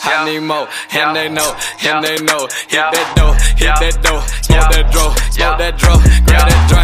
I need more, and they know, and they know. Hit that dough, smoke that dro, grab that drink.